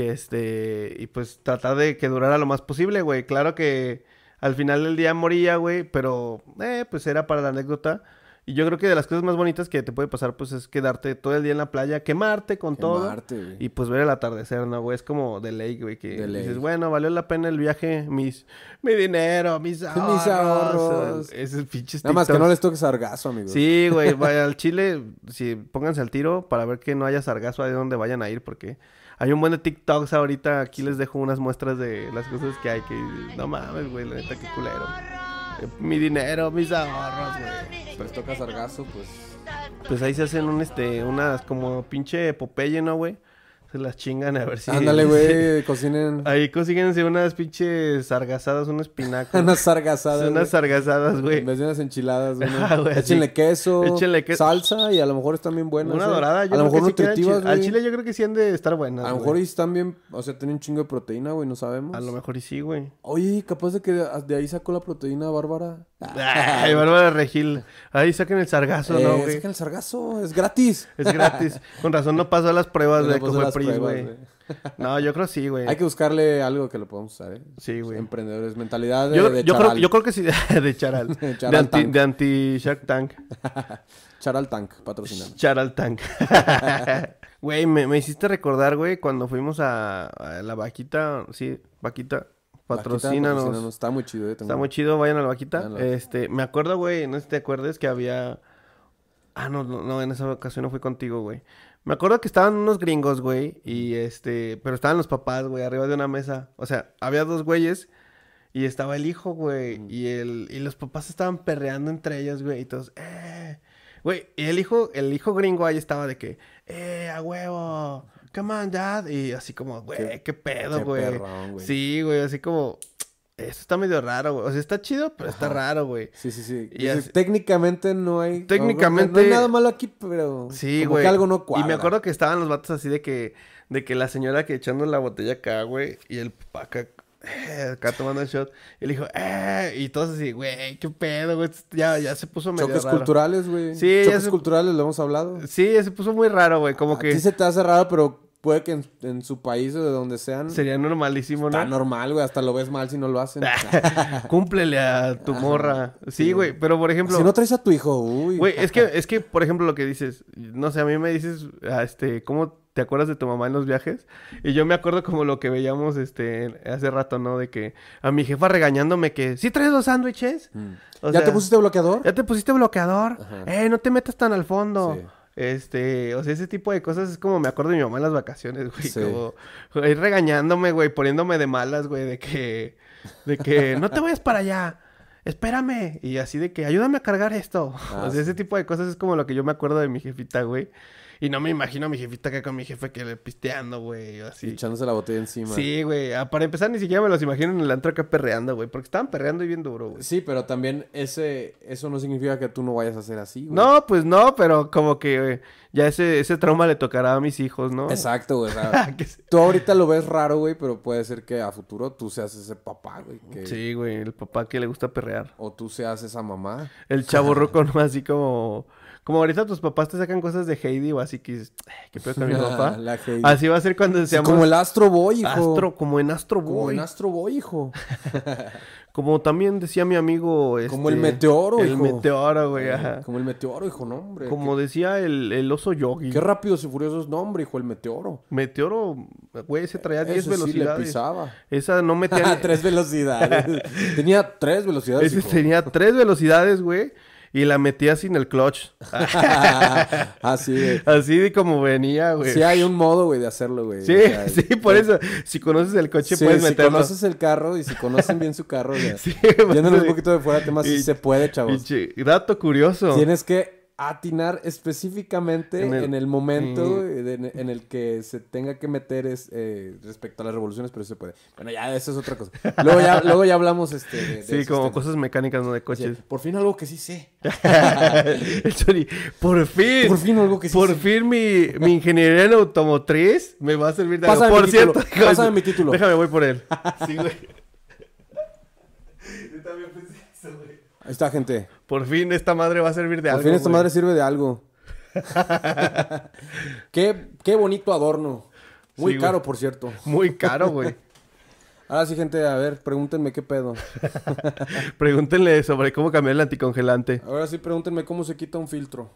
Y pues tratar de que durara lo más posible, güey. Claro que al final del día moría, güey, pero pues era para la anécdota. Y yo creo que de las cosas más bonitas que te puede pasar, pues, es quedarte todo el día en la playa, quemarte con todo. Güey. Y pues ver el atardecer, ¿no, güey? Es como de ley, güey, que De ley. dices, bueno, valió la pena el viaje, mi dinero, mis ahorros. Mis ahorros. Esos pinches Nada más que TikToks. no les toque sargazo, amigos. Sí, güey, vaya al Chile, sí, pónganse al tiro para ver que no haya sargazo ahí donde vayan a ir, porque hay un buen de TikToks ahorita. Aquí les dejo unas muestras de las cosas que hay, que no mames, güey, la neta, qué culero. Mi dinero, mis ahorros, güey. Pues toca sargazo, pues. Pues ahí se hacen unas como pinche Popeye, ¿no, güey? Se las chingan a ver si... Ándale, güey, cocinen. Ahí consíguense unas pinches sargazadas, un espinaco. Unas sargazadas. Unas sargazadas, güey. En vez de unas enchiladas, güey. Güey, Échenle sí. queso. Échenle queso. Salsa y a lo mejor están bien buenas. Una dorada, yo a lo creo mejor que sí quedan nutritivas, chidas. Al güey. chile yo creo que sí han de estar buenas, A lo mejor y están bien, o sea, tienen un chingo de proteína, güey, no sabemos. A lo mejor y sí, güey. Oye, capaz de que de ahí sacó la proteína Bárbara. Ay, Bárbara Regil. Ahí saquen el sargazo, ¿no, güey? Saquen el sargazo, es gratis. Es gratis. Con razón no pasó las pruebas No de pasó Cofepris, las pruebas, güey. No, yo creo sí, güey. Hay que buscarle algo que lo podamos usar, ¿eh? Sí, güey. Emprendedores, mentalidad Yo de creo, charal. yo creo que sí, de Charal. Charal Tank. de anti-Shark Tank. Charal Tank, patrocinado. Charal Tank. Güey, me hiciste recordar, güey, cuando fuimos a la vaquita. Sí, vaquita. Patrocínanos. Está muy chido, Está muy chido, vayan a la vaquita. Vayan Me acuerdo, güey, no sé si te acuerdas que había... no, en esa ocasión no fui contigo, güey. Me acuerdo que estaban unos gringos, güey, y pero estaban los papás, güey, arriba de una mesa. O sea, había dos güeyes y estaba el hijo, güey, y los papás estaban perreando entre ellos, güey, y todos, Güey, y el hijo gringo ahí estaba de que, a huevo, come on, dad, y así como, güey, qué pedo, qué güey. perrón, güey. Sí, güey, así como... Eso está medio raro, güey. O sea, está chido, pero está raro, güey. Sí. Y Dices, así- técnicamente no hay... Técnicamente- No hay nada malo aquí, pero... Sí, como güey. que algo no cuadra. Y me acuerdo que estaban los vatos así de que la señora que echando la botella acá, güey, y el papá acá tomando el shot, y le dijo, y todos así, güey, qué pedo, güey. Ya se puso medio Choques raro. culturales, güey. Sí, ya Choques se- culturales, lo hemos hablado. Sí, ya se puso muy raro, güey. Como A que ti se te hace raro, pero puede que en su país o de donde sean... sería normalísimo, Está ¿no? normal, güey. Hasta lo ves mal si no lo hacen. Cúmplele a tu morra. Sí, güey, pero por ejemplo... Si no traes a tu hijo, uy. Güey, es que, por ejemplo, lo que dices, no sé, a mí me dices, ¿cómo te acuerdas de tu mamá en los viajes? Y yo me acuerdo como lo que veíamos, hace rato, ¿no? De que a mi jefa regañándome que, ¿sí traes los sándwiches? O ¿Ya sea, te pusiste bloqueador? ¿Ya te pusiste bloqueador? Ajá. No te metas tan al fondo. Sí. O sea, ese tipo de cosas es como me acuerdo de mi mamá en las vacaciones, güey. Sí. Como ahí regañándome, güey, poniéndome de malas, güey, de que no te vayas para allá. Espérame. Y así de que ayúdame a cargar esto. Ah, o sea, sí. ese tipo de cosas es como lo que yo me acuerdo de mi jefita, güey. Y no me imagino a mi jefita acá con mi jefe que le pisteando, güey, o Y así. echándose la botella encima. Sí, güey. Para empezar, ni siquiera me los imagino en el antro acá perreando, güey. Porque estaban perreando y bien duro, güey. Sí, pero también eso no significa que tú no vayas a hacer así, güey. No, pues no, pero como que güey, ya ese trauma le tocará a mis hijos, ¿no? Exacto, güey. O sea, Que se- tú ahorita lo ves raro, güey, pero puede ser que a futuro tú seas ese papá, güey. Sí, güey, el papá que le gusta perrear. O tú seas esa mamá. El chavo ruco, ¿no? Así como Como ahorita tus papás te sacan cosas de Heidi o así que dices, ¿qué pedo con mi papá? La Heidi. Así va a ser cuando Sí, seamos... como el Astro Boy, hijo. Como en Astro Como Boy. en Astro Boy, hijo. Como también decía mi amigo... Como el Meteoro, el hijo. Meteoro, güey, ajá. Como el Meteoro, hijo, no, hombre. Como decía el oso Yogi. Qué rápidos y furiosos nombre, hijo, el Meteoro. Meteoro, güey, ese traía 10 Ese sí le velocidades. pisaba. Esa no metía... 3 velocidades. Tenía 3 velocidades, Ese hijo. tenía 3 velocidades, güey. Y la metía sin el clutch. Así, güey. Así de como venía, güey. Sí hay un modo, güey, de hacerlo, güey. Sí, O sea, sí, por eso. Si conoces el coche, sí, puedes si meterlo. conoces el carro y si conocen bien su carro, güey. Sí, Yéndonos sí. un poquito de fuera de tema, sí Y- se puede, chavos. Dato curioso. Tienes que atinar específicamente en el momento Sí. en el que se tenga que meter respecto a las revoluciones, pero sí se puede. Bueno, ya, eso es otra cosa. Luego ya hablamos de Sí, esos como temas. cosas mecánicas, no de Sí, coches. por fin algo que sí sé. El Chori, por fin. Por fin algo que sí Por sé. fin mi ingeniería en automotriz me va a servir de algo. Pásame Por mi título, cierto, pásame mi título. Déjame, voy por él. Sí, güey. Yo también pensé eso, güey. Ahí está, gente. Por fin esta madre va a servir de Por algo. fin esta güey. madre sirve de algo. Qué bonito adorno. Muy Sí, caro, güey. por cierto. Muy caro, güey. Ahora sí, gente, a ver, pregúntenme qué pedo. Pregúntenle sobre cómo cambiar el anticongelante. Ahora sí, pregúntenme cómo se quita un filtro.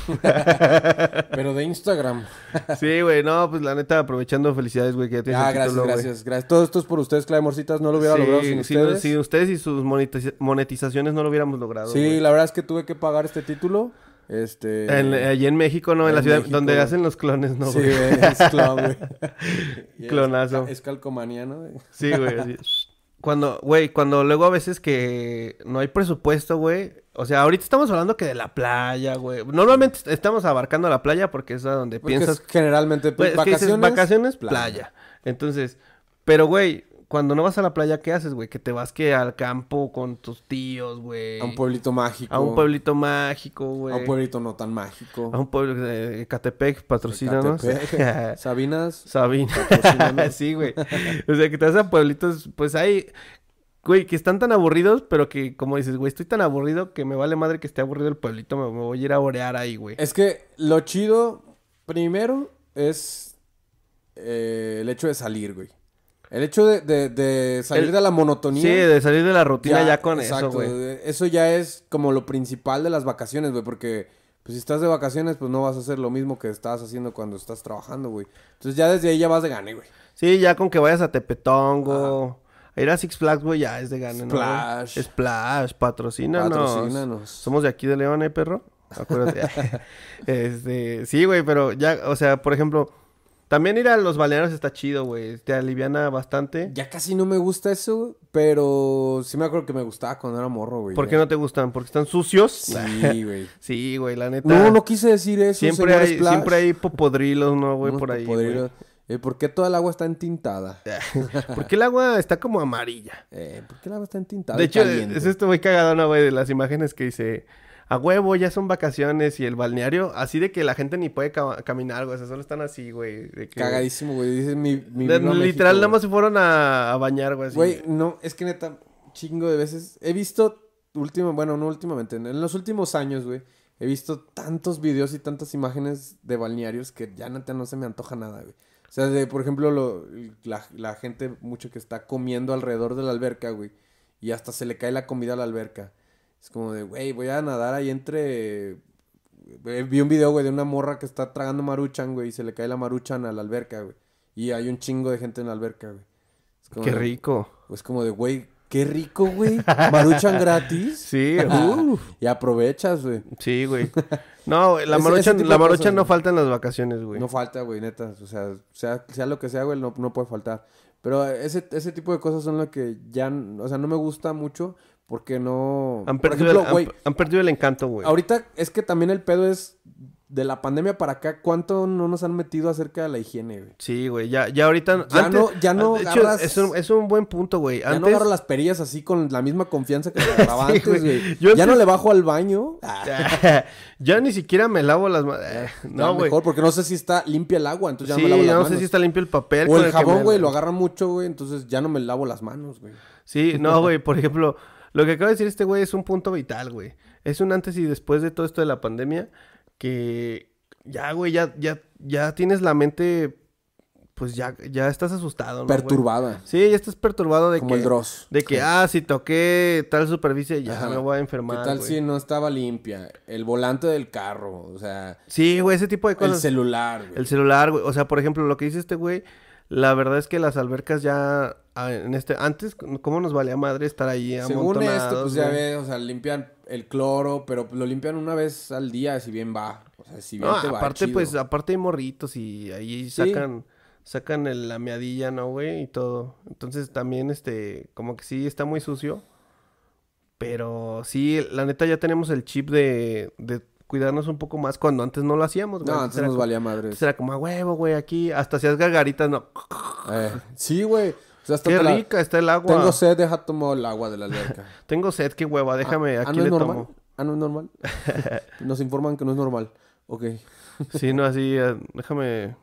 Pero de Instagram. Sí, güey, no, pues la neta, aprovechando, felicidades, güey, que ya tienes Ah, el gracias, título, güey. gracias. Todo esto es por ustedes, Clave Morcitas. No lo hubiera logrado sin Sí, ustedes. si ustedes y sus monetizaciones no lo hubléramos logrado. Sí, güey. la verdad es que tuve que pagar este título. Allí en México, ¿no? En la en ciudad México, donde güey. hacen los clones, ¿no, Sí, güey? güey, es clon, güey. Y Clonazo. Es calcomanía, ¿no? Sí, güey, así. Cuando luego a veces que no hay presupuesto, güey. O sea, ahorita estamos hablando que de la playa, güey. Normalmente estamos abarcando la playa porque es a donde Porque piensas. es generalmente Güey, es que dices, vacaciones, playa. playa. Entonces, pero, güey, cuando no vas a la playa, ¿qué haces, güey? Que te vas que al campo con tus tíos, güey. A un pueblito mágico. A un pueblito mágico, güey. A un pueblito no tan mágico. A un pueblo de Catepec, patrocínanos. Ecatepec. Sabinas. Sabina. Patrocínanos. Sí, güey. O sea, que te vas a pueblitos, pues hay, güey, que están tan aburridos, pero que, como dices, güey, estoy tan aburrido que me vale madre que esté aburrido el pueblito, me voy a ir a orear ahí, güey. Es que lo chido, primero, es el hecho de salir, güey. El hecho de salir de la monotonía. Sí, de salir de la rutina ya con exacto, eso, güey. Eso ya es como lo principal de las vacaciones, güey, porque pues si estás de vacaciones, pues no vas a hacer lo mismo que estabas haciendo cuando estás trabajando, güey. Entonces ya desde ahí ya vas de gane, güey. Sí, ya con que vayas a Tepetongo, a ir a Six Flags, güey, ya es de gane, ¿no? Splash. Güey? Splash, patrocínanos. Patrocínanos. Somos de aquí de León, perro? Acuérdate. Sí, güey, pero ya, o sea, por ejemplo, también ir a los balnearios está chido, güey. Te aliviana bastante. Ya casi no me gusta eso, pero sí me acuerdo que me gustaba cuando era morro, güey. ¿Por ya. qué no te gustan? ¿Porque están sucios? Sí, güey. Sí, güey, la neta. No quise decir eso, Siempre señor hay, Splash. siempre hay popodrilos, ¿no, güey? Unos Por ahí, popodrilos. ¿Por qué toda el agua está entintada? güey. Porque el agua está como amarilla. ¿Por qué el agua está entintada? De y hecho, caliente? es esto muy cagado, ¿no, güey? De las imágenes que dice... A huevo, ya son vacaciones y el balneario... Así de que la gente ni puede caminar, güey. O sea, solo están así, güey. De que... Cagadísimo, güey. Dice mi De- viva literal, México, nada güey. más se fueron a bañar, güey. Así. Güey, no, es que neta, chingo de veces. He visto, bueno, no últimamente, en los últimos años, güey, he visto tantos videos y tantas imágenes de balnearios que ya neta no se me antoja nada, güey. O sea, por ejemplo, la gente mucho que está comiendo alrededor de la alberca, güey, y hasta se le cae la comida a la alberca. Es como de, güey, voy a nadar ahí entre... Vi un video, güey, de una morra que está tragando maruchan, güey, y se le cae la maruchan a la alberca, güey. Y hay un chingo de gente en la alberca, güey. Es como Qué de- rico. Es como de, güey, qué rico, güey. Maruchan gratis. Sí, Y aprovechas, güey. sí, güey. No, güey, la Ese maruchan, tipo la de maruchan cosas, no güey. falta en las vacaciones, güey. No falta, güey, neta. O sea lo que sea, güey, no puede faltar. Pero ese tipo de cosas son lo que ya, o sea, no me gusta mucho porque no... Han Por perdido, ejemplo, güey, han perdido el encanto, güey. ahorita es que también el pedo es de la pandemia para acá, ¿cuánto no nos han metido acerca de la higiene, güey? Sí, güey, ya ahorita... Ya no de hecho, agarras- es un buen punto, güey. Ya no Antes... agarro las perillas así con la misma confianza que me agarraba Sí, antes, güey. güey. Yo Ya antes- no le bajo al baño. Ya ni siquiera me lavo las manos. No, No, güey. mejor, porque no sé si está limpia el agua, entonces ya Sí, no me lavo las no manos. sé si está limpio el papel. O con el que jabón, me- güey, lo agarra mucho, güey, entonces ya no me lavo las manos, güey. Sí, no, güey, por ejemplo, lo que acaba de decir este güey es un punto vital, güey. Es un antes y después de todo esto de la pandemia que ya, güey, ya tienes la mente, pues ya estás asustado, ¿no, güey? Perturbada. Sí, ya estás perturbado de Como que... el Dross. De que, si toqué tal superficie, ya Ajá. me voy a enfermar, ¿Qué tal güey. si no estaba limpia? El volante del carro, o sea... Sí, güey, ese tipo de cosas. El celular, güey. El celular, güey. O sea, por ejemplo, lo que dice este güey, la verdad es que las albercas ya... Antes, ¿cómo nos valía madre estar ahí Según esto, pues ya güey? ves, o sea, limpian el cloro, pero lo limpian una vez al día, si bien va. O sea, si bien No, te va aparte, chido. pues, aparte hay morritos y ahí Sí. sacan la meadilla, ¿no, güey? Y todo. Entonces también, como que sí está muy sucio. Pero sí, la neta ya tenemos el chip de cuidarnos un poco más cuando antes no lo hacíamos, güey. No, antes era nos como- valía madre. Antes era como a huevo, güey, aquí. Hasta hacías gargaritas, ¿no? Sí, güey. O sea, hasta Qué te la- rica está el agua. Tengo sed, deja tomar el agua de la alberca. Tengo sed, qué hueva, déjame, aquí ¿no le es normal? tomo. ¿No es normal? Nos informan que no es normal. Ok. Sí, no, así, déjame,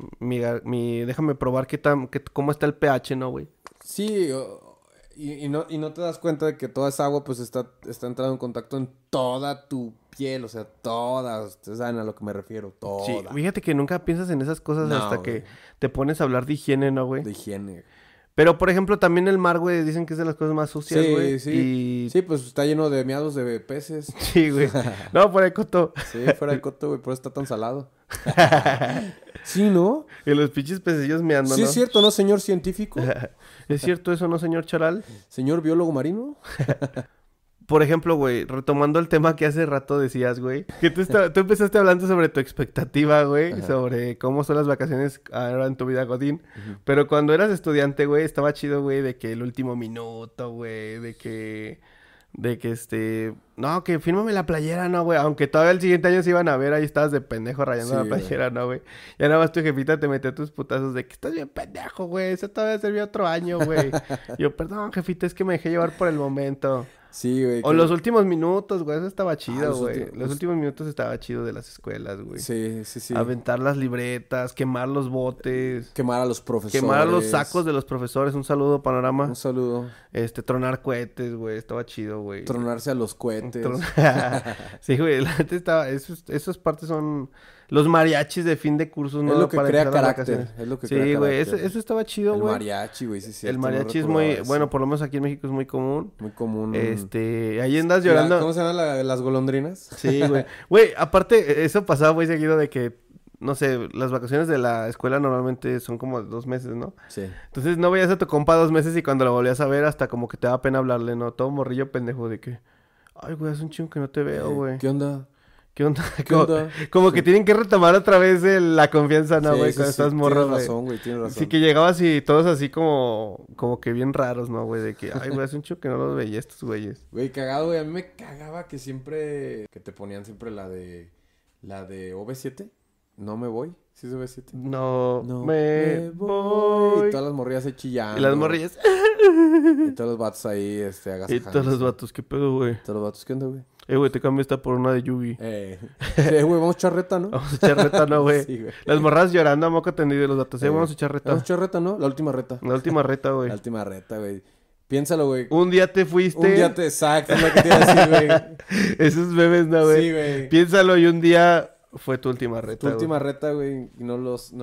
déjame probar cómo está el pH, ¿no, güey? Sí, y no te das cuenta de que toda esa agua pues está entrando en contacto en toda tu piel, o sea, toda, ustedes saben a lo que me refiero, toda. Sí, fíjate que nunca piensas en esas cosas No, hasta güey. que te pones a hablar de higiene, ¿no, güey? De higiene. Pero, por ejemplo, también el mar, güey, dicen que es de las cosas más sucias, güey. Sí. Sí, pues está lleno de miados de peces. Sí, güey. No, por ahí coto. Sí, fuera de coto, güey, por eso está tan salado. Sí, ¿no? Y los pinches pecillos meando, Sí, ¿no? es cierto, ¿no, señor científico? ¿Es cierto eso, no, señor Charal? Señor biólogo marino. Por ejemplo, güey, retomando el tema que hace rato decías, güey, que tú empezaste hablando sobre tu expectativa, güey, Ajá. sobre cómo son las vacaciones ahora en tu vida, Godín. Pero cuando eras estudiante, güey, estaba chido, güey, de que el último minuto, güey, de que no, que fírmame la playera, no, güey, aunque todavía el siguiente año se iban a ver, ahí estabas de pendejo rayando Sí, la güey. playera, no, güey. Ya nada más tu jefita te metió tus putazos de que estás bien pendejo, güey, eso todavía servía otro año, güey. Yo, perdón, jefita, es que me dejé llevar por el momento. Sí, güey. O los últimos minutos, güey, eso estaba chido, los güey. últimos- Los últimos minutos estaba chido de las escuelas, güey. Sí. Aventar las libretas, quemar los botes, Quemar a los profesores. quemar los sacos de los profesores. Un saludo, Panorama. Un saludo. Tronar cohetes, güey, estaba chido, güey. Tronarse a los cohetes. Sí, güey, la neta estaba... Esas partes son... Los mariachis de fin de cursos, ¿no? Es lo que Para crea empezar las carácter. vacaciones. Es lo que Sí, crea güey, carácter. eso estaba chido, El güey. mariachi, güey, sí, sí. El mariachi es muy... Bueno, por lo menos aquí en México es muy común. Muy común. Ahí andas llorando... ¿Cómo se llaman las golondrinas? Sí, güey. Güey, aparte, eso pasaba muy seguido de que, no sé, las vacaciones de la escuela normalmente son como 2 meses, ¿no? Sí. Entonces no veías a tu compa 2 meses y cuando lo volvías a ver hasta como que te daba pena hablarle, ¿no? Todo morrillo pendejo de que, ay, güey, hace un chingo que no te veo, güey. ¿Qué onda? ¿Qué onda? ¿Qué onda? Como que tienen que retomar otra vez la confianza, ¿no, Sí, güey? sí, Cuando sí, estás morro, tienes güey. razón, güey, tienes razón. Sí, que llegabas y todos así como que bien raros, ¿no, güey? De que, ay, güey, hace un chingo que no los veía estos güeyes. Güey, cagado, güey. A mí me cagaba que siempre... Que te ponían siempre la de OV7. No me voy. ¿Sí es OV7? No, No me Y voy. todas las morrillas ahí chillando. Y las morrillas. Y todos los vatos ahí, Y agasajándose. todos los vatos, ¿qué pedo, güey? Todos los vatos, ¿qué onda, güey? Güey, te cambio esta por una de Yugi. Sí, güey, vamos a echar reta, ¿no? Vamos a echar reta, ¿no, güey? Sí, güey. Las morras llorando a moco tendido y los datos. Vamos a echar reta. Vamos a echar reta, ¿no? La última reta. La última reta, güey. La última reta, güey. Piénsalo, güey. Un día te fuiste. Un día te... Exacto, es lo que te iba a decir, güey. Esos bebés, ¿no, güey? Sí, güey. Piénsalo y un día fue tu última reta, Tu última güey. reta, güey. Y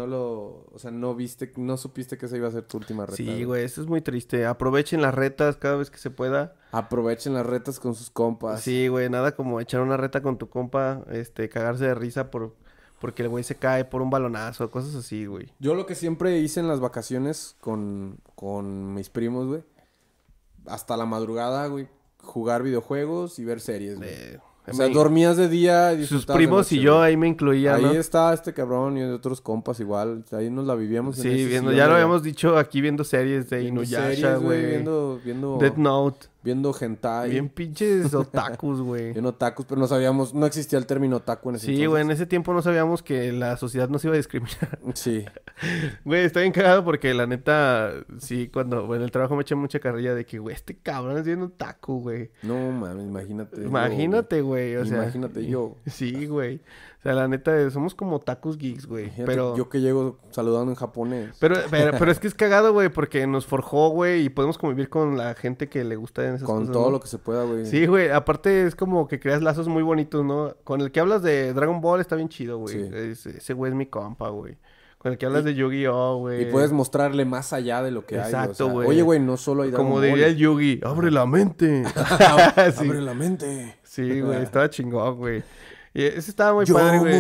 o sea, no supiste que esa iba a ser tu última reta. Sí, güey, eso es muy triste. Aprovechen las retas cada vez que se pueda. Aprovechen las retas con sus compas. Sí, güey, nada como echar una reta con tu compa, cagarse de risa porque el güey se cae por un balonazo, cosas así, güey. Yo lo que siempre hice en las vacaciones con mis primos, güey. Hasta la madrugada, güey. Jugar videojuegos y ver series, güey. O sea, dormías de día y Sus disfrutabas de primos noche, y yo güey. ahí me incluía, Ahí ¿no? está este cabrón y otros compas igual. Ahí nos la vivíamos. en Sí, ese viendo, sillón ya lo de- habíamos dicho aquí viendo series de viendo Inuyasha, series, güey. Viendo Death Note. viendo hentai. Bien pinches otakus, güey. Viendo otakus, pero no sabíamos, no existía el término otaku en ese Sí, güey, en entonces. ese tiempo no sabíamos que la sociedad nos iba a discriminar. Sí. Güey, está bien cagado porque la neta, sí, cuando en el trabajo me eché mucha carrilla de que, güey, este cabrón es bien otaku, güey. No, mames, imagínate. Imagínate, güey, o sea. Imagínate yo. Sí, güey. O sea, la neta, somos como otakus geeks, güey. Fíjate, Pero... yo que llego saludando en japonés. Pero es que es cagado, güey, porque nos forjó, güey, y podemos convivir con la gente que le gusta en esas Con cosas, todo ¿no? lo que se pueda, güey. Sí, güey, aparte es como que creas lazos muy bonitos, ¿no? Con el que hablas de Dragon Ball está bien chido, güey. Sí. Ese güey es mi compa, güey. Con el que hablas de Yu-Gi-Oh, güey. Y puedes mostrarle más allá de lo que Exacto, hay. O sea, güey. oye, güey, no solo hay Dragon Como Ball. diría el Yugi, abre la mente. Sí. Abre la mente. Sí, güey, estaba chingón, güey. Y ese estaba muy padre, güey.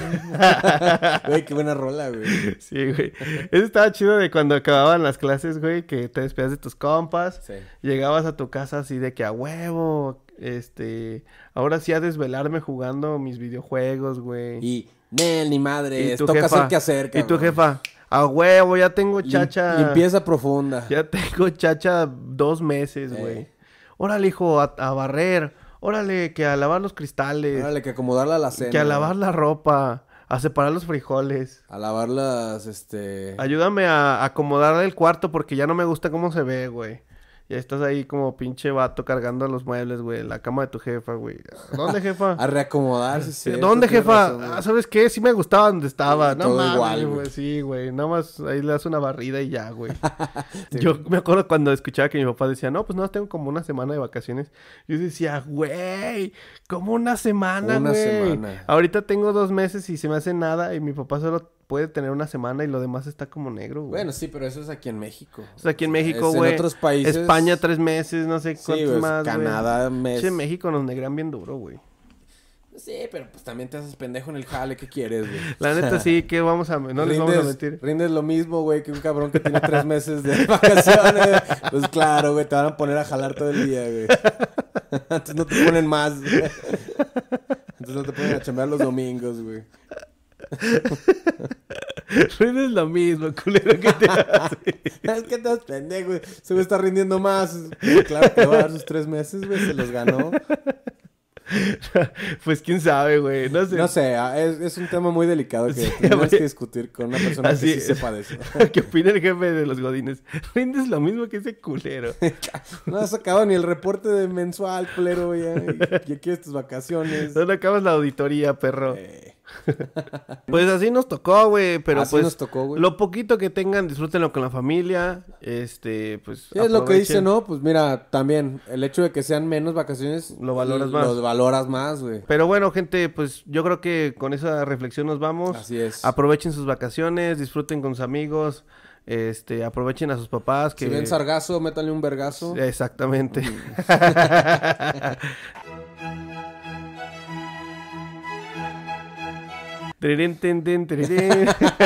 Güey, qué buena rola, güey. Sí, güey. Ese estaba chido de cuando acababan las clases, güey, que te despedías de tus compas. Sí. Llegabas a tu casa así de que a huevo, ahora sí a desvelarme jugando mis videojuegos, güey. Y, Nel, ni madre, tu toca jefa, hacer qué hacer, Y tu cabrón. jefa, a huevo, ya tengo chacha. Limpieza profunda. Ya tengo chacha 2 meses, güey. Órale, hijo, a barrer. Órale, que a lavar los cristales. Órale, que acomodarla a la cena. Que a lavar la ropa. A separar los frijoles. A lavar las, Ayúdame a acomodar el cuarto porque ya no me gusta cómo se ve, güey. Ya estás ahí como pinche vato cargando los muebles, güey. La cama de tu jefa, güey. ¿Dónde, jefa? A reacomodarse, sí. ¿Dónde, jefa? ¿Sabes qué? Sí me gustaba donde estaba. Sí, No todo mames, igual, güey. güey. Sí, güey. Nada más ahí le das una barrida y ya, güey. Yo me acuerdo cuando escuchaba que mi papá decía, no, pues no, tengo como una semana de vacaciones. Yo decía, güey, como una semana, Una güey. semana. Ahorita tengo 2 meses y se me hace nada y mi papá solo puede tener una semana y lo demás está como negro, güey. Bueno, sí, pero eso es aquí en México. O sea, aquí en México, Es güey. En otros países. España 3 meses, no sé Sí, cuántos güey, más, Canadá, güey. mes. Che, México nos negran bien duro, güey. Sí, pero pues también te haces pendejo en el jale. ¿Qué quieres, güey? La neta sí, que vamos a... No les vamos a mentir. Rindes lo mismo, güey, que un cabrón que tiene 3 meses de vacaciones. Pues claro, güey, te van a poner a jalar todo el día, güey. Entonces no te ponen más, güey. Entonces no te ponen a chambear los domingos, güey. Rindes lo mismo, culero, que te hace. Es que estás pendejo, güey. Se me está rindiendo más. Claro que va a dar sus 3 meses, güey. Se los ganó. Pues quién sabe, güey. No sé. No sé, es un tema muy delicado que Sí, tienes güey. que discutir con una persona Así que sí es. sepa de eso. ¿Qué opina el jefe de los godines? Rindes lo mismo que ese culero. No has sacado ni el reporte de mensual, culero, güey. Ya quieres tus vacaciones. No acabas la auditoría, perro. Pues así nos tocó, güey. Pero Así pues nos tocó, güey. lo poquito que tengan, disfrútenlo con la familia. Pues Sí, es lo que dice, aprovechen. ¿no? Pues mira, también el hecho de que sean menos vacaciones... Lo valoras más. Lo valoras más, güey. Pero bueno, gente, pues yo creo que con esa reflexión nos vamos. Así es. Aprovechen sus vacaciones, disfruten con sus amigos, aprovechen a sus papás. Que... Si ven sargazo, métanle un vergazo. Exactamente. Tererén, ten, ten, tererén.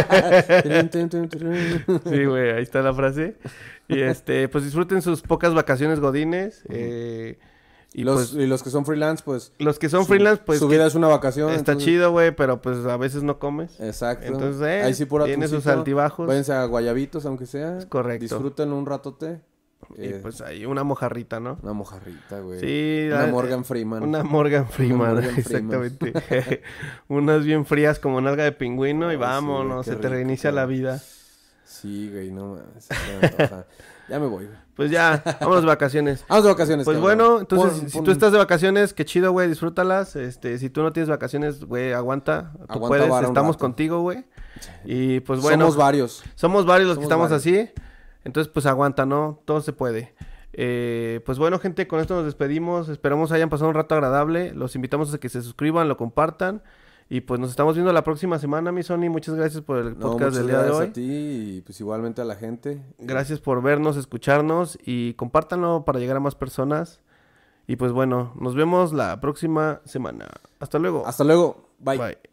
Sí, güey, ahí está la frase. Y pues disfruten sus pocas vacaciones godines. Y pues Y los que son freelance, pues... los que son freelance, pues Su vida es una vacación. está entonces- chido, güey, pero pues a veces no comes. Exacto. Entonces, ahí sí por tiene sus atuncito. altibajos. Váyanse a Guayabitos, aunque sea. Es correcto. Disfrútenlo un ratote. Y pues ahí una mojarrita, ¿no? Una mojarrita, güey. Sí, Una Morgan Freeman. Una Morgan Freeman, Morgan Freeman. exactamente. Unas bien frías como nalga de pingüino y Ay, sí, vámonos, qué se te rico, reinicia la cabrón. vida. Sí, güey, no mames. O sea, ya me voy, güey. Pues ya, vamos de vacaciones. Vamos de vacaciones, Pues cabrón. bueno, entonces, Pon- si pon- tú estás de vacaciones, qué chido, güey, disfrútalas. Si tú no tienes vacaciones, güey, aguanta. Tú Aguanta puedes, vara un estamos rato. contigo, güey. Y pues bueno. Somos varios. Somos varios los que Somos estamos varios. así. Entonces, pues aguanta, ¿no? Todo se puede. Pues bueno, gente, con esto nos despedimos. Esperamos hayan pasado un rato agradable. Los invitamos a que se suscriban, lo compartan. Y pues nos estamos viendo la próxima semana, mi Sony. Muchas gracias por el No, podcast muchas del día de gracias hoy. a ti y pues igualmente a la gente. Gracias por vernos, escucharnos y compártanlo para llegar a más personas. Y pues bueno, nos vemos la próxima semana. Hasta luego. Hasta luego. Bye. Bye.